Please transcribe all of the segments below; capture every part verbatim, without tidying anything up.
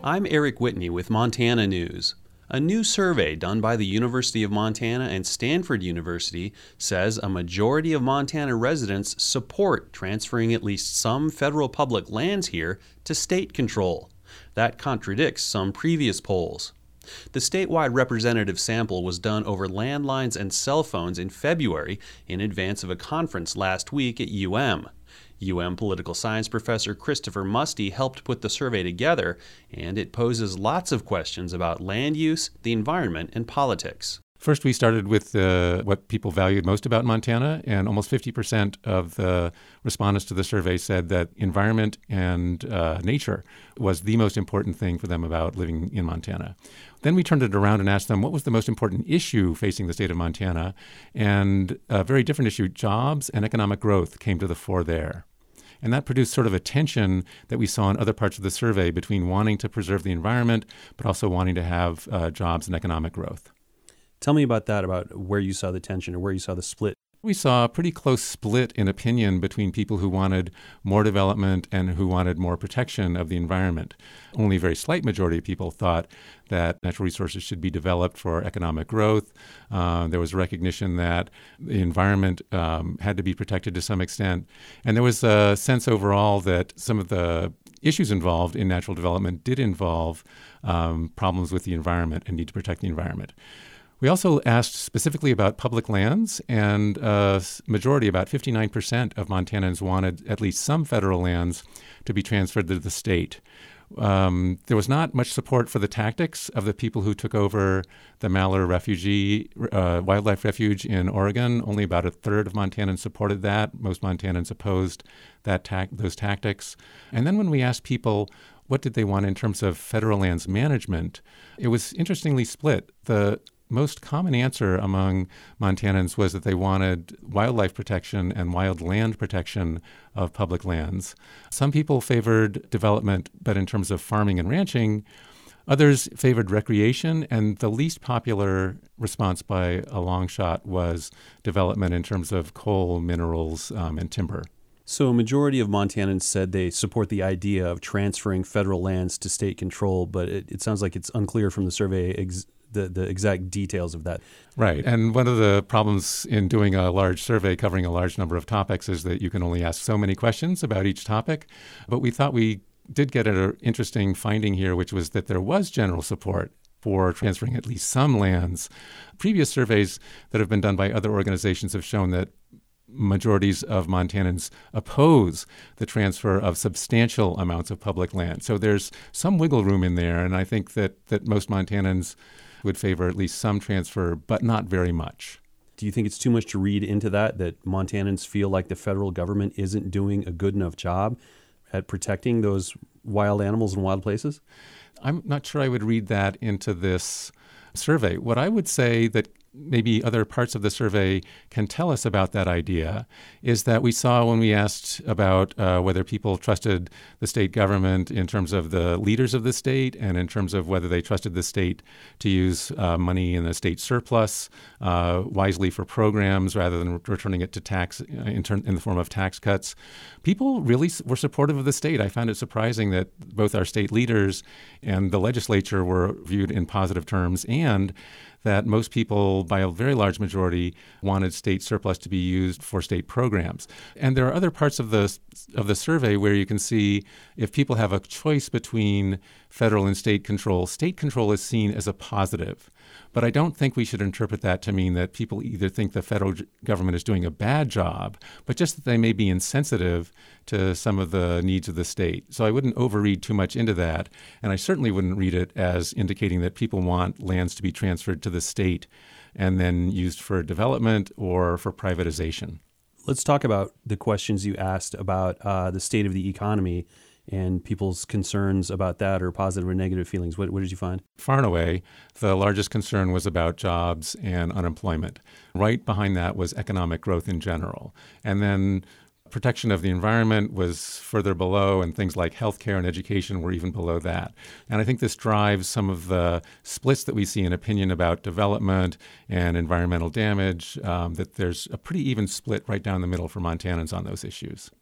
I'm Eric Whitney with Montana News. A new survey done by the University of Montana and Stanford University says a majority of Montana residents support transferring at least some federal public lands here to state control. That contradicts some previous polls. The statewide representative sample was done over landlines and cell phones in February in advance of a conference last week at U M. U M political science professor Christopher Musty helped put the survey together, and it poses lots of questions about land use, the environment, and politics. First, we started with uh, what people valued most about Montana, and almost fifty percent of the respondents to the survey said that environment and uh, nature was the most important thing for them about living in Montana. Then we turned it around and asked them what was the most important issue facing the state of Montana, and a very different issue, jobs and economic growth, came to the fore there. And that produced sort of a tension that we saw in other parts of the survey between wanting to preserve the environment, but also wanting to have uh, jobs and economic growth. Tell me about that, about where you saw the tension or where you saw the split. We saw a pretty close split in opinion between people who wanted more development and who wanted more protection of the environment. Only a very slight majority of people thought that natural resources should be developed for economic growth. Uh, there was recognition that the environment um, had to be protected to some extent. And there was a sense overall that some of the issues involved in natural development did involve um, problems with the environment and need to protect the environment. We also asked specifically about public lands, and a majority, about fifty-nine percent of Montanans wanted at least some federal lands to be transferred to the state. Um, there was not much support for the tactics of the people who took over the Malheur Refugee uh, Wildlife Refuge in Oregon. Only about a third of Montanans supported that. Most Montanans opposed that ta- those tactics. And then when we asked people what did they want in terms of federal lands management, it was interestingly split. The most common answer among Montanans was that they wanted wildlife protection and wild land protection of public lands. Some people favored development, but in terms of farming and ranching. Others favored recreation, and the least popular response by a long shot was development in terms of coal, minerals, um, and timber. So a majority of Montanans said they support the idea of transferring federal lands to state control, but it, it sounds like it's unclear from the survey ex- the, the exact details of that. Right. And one of the problems in doing a large survey covering a large number of topics is that you can only ask so many questions about each topic. But we thought we did get an interesting finding here, which was that there was general support for transferring at least some lands. Previous surveys that have been done by other organizations have shown that majorities of Montanans oppose the transfer of substantial amounts of public land. So there's some wiggle room in there, and I think that, that most Montanans would favor at least some transfer, but not very much. Do you think it's too much to read into that, that Montanans feel like the federal government isn't doing a good enough job at protecting those wild animals and wild places? I'm not sure I would read that into this survey. What I would say that maybe other parts of the survey can tell us about that idea is that we saw when we asked about uh, whether people trusted the state government in terms of the leaders of the state and in terms of whether they trusted the state to use uh, money in the state surplus uh, wisely for programs rather than returning it to tax in, turn, in the form of tax cuts. People really were supportive of the state. I found it surprising that both our state leaders and the legislature were viewed in positive terms, and that most people, by a very large majority, wanted state surplus to be used for state programs. And there are other parts of the of the survey where you can see if people have a choice between federal and state control, state control is seen as a positive. But I don't think we should interpret that to mean that people either think the federal government is doing a bad job, but just that they may be insensitive to some of the needs of the state. So I wouldn't overread too much into that, and I certainly wouldn't read it as indicating that people want lands to be transferred to the state and then used for development or for privatization. Let's talk about the questions you asked about uh, the state of the economy and people's concerns about that, or positive or negative feelings. What, what did you find? Far and away, the largest concern was about jobs and unemployment. Right behind that was economic growth in general. And then protection of the environment was further below, and things like healthcare and education were even below that. And I think this drives some of the splits that we see in opinion about development and environmental damage, um, that there's a pretty even split right down the middle for Montanans on those issues.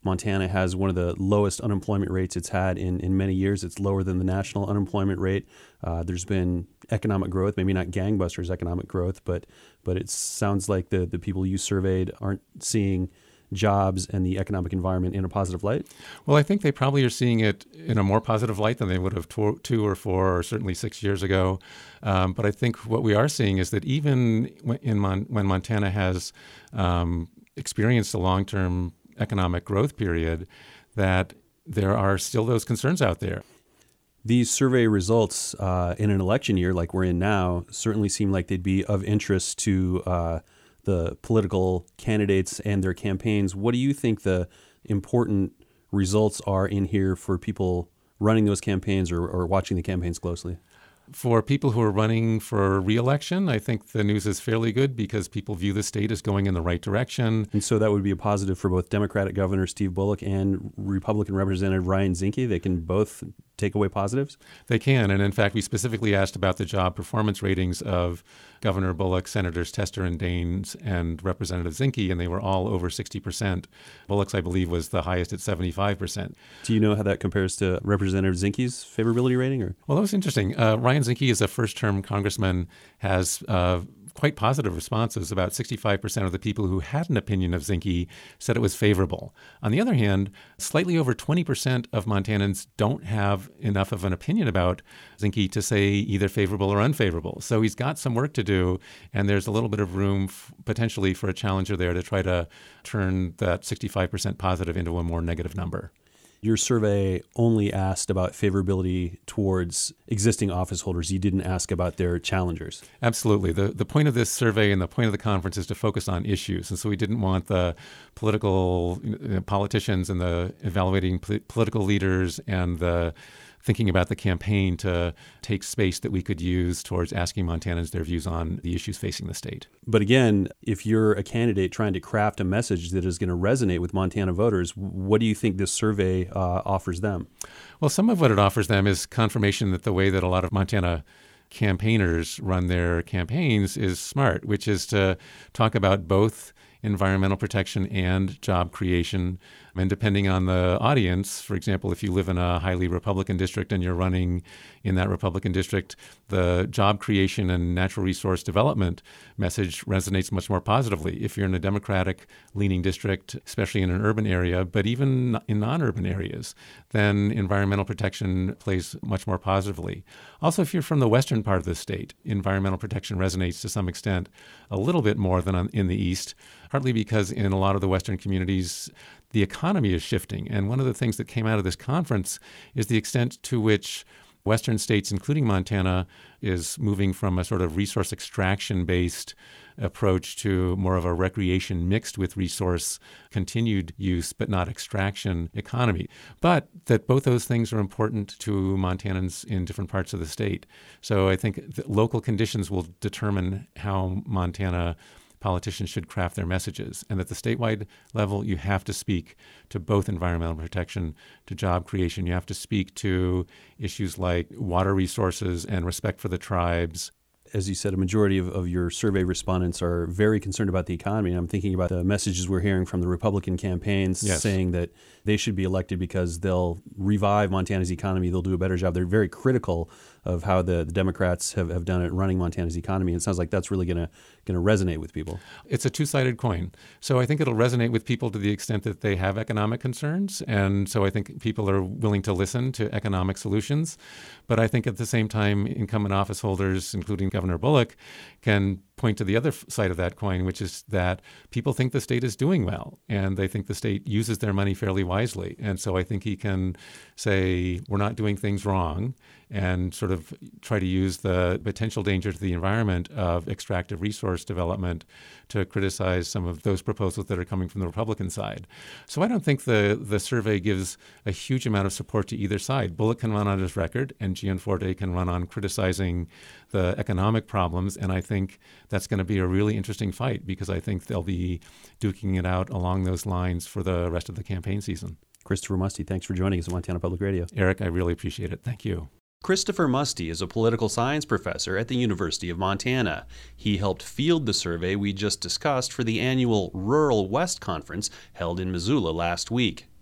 Montana has one of the lowest unemployment rates it's had in, in many years. It's lower than the national unemployment rate. Uh, there's been economic growth, maybe not gangbusters economic growth, but but it sounds like the, the people you surveyed aren't seeing jobs and the economic environment in a positive light? Well, I think they probably are seeing it in a more positive light than they would have two, two or four or certainly six years ago. Um, but I think what we are seeing is that even in Mon- when Montana has um, experienced a long-term economic growth period, that there are still those concerns out there. These survey results uh, in an election year like we're in now certainly seem like they'd be of interest to uh, the political candidates and their campaigns. What do you think the important results are in here for people running those campaigns or, or watching the campaigns closely? For people who are running for re-election, I think the news is fairly good because people view the state as going in the right direction. And so that would be a positive for both Democratic Governor Steve Bullock and Republican Representative Ryan Zinke. They can both take away positives? They can. And in fact, we specifically asked about the job performance ratings of Governor Bullock, Senators Tester and Daines, and Representative Zinke, and they were all over sixty percent. Bullock's, I believe, was the highest at seventy-five percent. Do you know how that compares to Representative Zinke's favorability rating? Or? Well, that was interesting. Uh, Ryan Zinke is a first-term congressman, has uh, quite positive responses. About sixty-five percent of the people who had an opinion of Zinke said it was favorable. On the other hand, slightly over twenty percent of Montanans don't have enough of an opinion about Zinke to say either favorable or unfavorable. So he's got some work to do, and there's a little bit of room f- potentially for a challenger there to try to turn that sixty-five percent positive into a more negative number. Your survey only asked about favorability towards existing office holders. You didn't ask about their challengers. Absolutely. The the point of this survey and the point of the conference is to focus on issues. And so we didn't want the political you know, politicians and the evaluating p- political leaders and the thinking about the campaign to take space that we could use towards asking Montanans their views on the issues facing the state. But again, if you're a candidate trying to craft a message that is going to resonate with Montana voters, what do you think this survey uh, offers them? Well, some of what it offers them is confirmation that the way that a lot of Montana campaigners run their campaigns is smart, which is to talk about both environmental protection and job creation. And depending on the audience, for example, if you live in a highly Republican district and you're running in that Republican district, the job creation and natural resource development message resonates much more positively. If you're in a Democratic-leaning district, especially in an urban area, but even in non-urban areas, then environmental protection plays much more positively. Also, if you're from the western part of the state, environmental protection resonates to some extent a little bit more than on, in the east, partly because in a lot of the western communities, the economy is shifting. And one of the things that came out of this conference is the extent to which western states, including Montana, is moving from a sort of resource extraction-based approach to more of a recreation mixed with resource continued use, but not extraction economy. But that both those things are important to Montanans in different parts of the state. So I think that local conditions will determine how Montana politicians should craft their messages, and at the statewide level, you have to speak to both environmental protection, to job creation. You have to speak to issues like water resources and respect for the tribes. As you said, a majority of, of your survey respondents are very concerned about the economy. And I'm thinking about the messages we're hearing from the Republican campaigns yes. saying that they should be elected because they'll revive Montana's economy. They'll do a better job. They're very critical of how the, the Democrats have, have done it running Montana's economy. And it sounds like that's really going to going to resonate with people. It's a two-sided coin. So I think it'll resonate with people to the extent that they have economic concerns. And so I think people are willing to listen to economic solutions. But I think at the same time, incumbent office holders, including Governor Bullock, can point to the other side of that coin, which is that people think the state is doing well, and they think the state uses their money fairly wisely. And so I think he can say, we're not doing things wrong, and sort of try to use the potential danger to the environment of extractive resource development to criticize some of those proposals that are coming from the Republican side. So I don't think the, the survey gives a huge amount of support to either side. Bullock can run on his record, and Gianforte can run on criticizing the economic problems, and I think that's going to be a really interesting fight because I think they'll be duking it out along those lines for the rest of the campaign season. Christopher Musty, thanks for joining us at Montana Public Radio. Eric, I really appreciate it. Thank you. Christopher Musty is a political science professor at the University of Montana. He helped field the survey we just discussed for the annual Rural West Conference held in Missoula last week.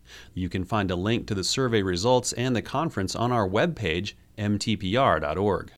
You can find a link to the survey results and the conference on our webpage, m t p r dot org.